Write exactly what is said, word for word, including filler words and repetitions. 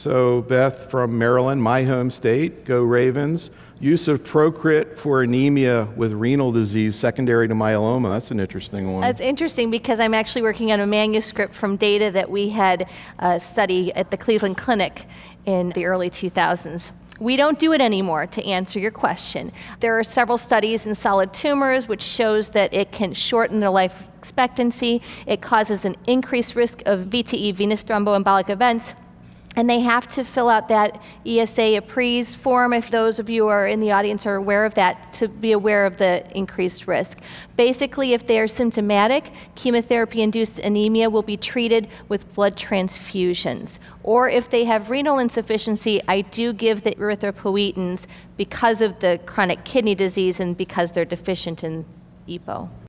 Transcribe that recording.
So Beth from Maryland, my home state, go Ravens. Use of Procrit for anemia with renal disease secondary to myeloma. That's an interesting one. That's interesting because I'm actually working on a manuscript from data that we had uh, study at the Cleveland Clinic in the early two thousands. We don't do it anymore, to answer your question. There are several studies in solid tumors which shows that it can shorten their life expectancy. It causes an increased risk of V T E, venous thromboembolic events. And they have to fill out that E S A APRES form, if those of you who are in the audience are aware of that, to be aware of the increased risk. Basically, if they are symptomatic, chemotherapy-induced anemia will be treated with blood transfusions. Or if they have renal insufficiency, I do give the erythropoietins because of the chronic kidney disease and because they're deficient in E P O.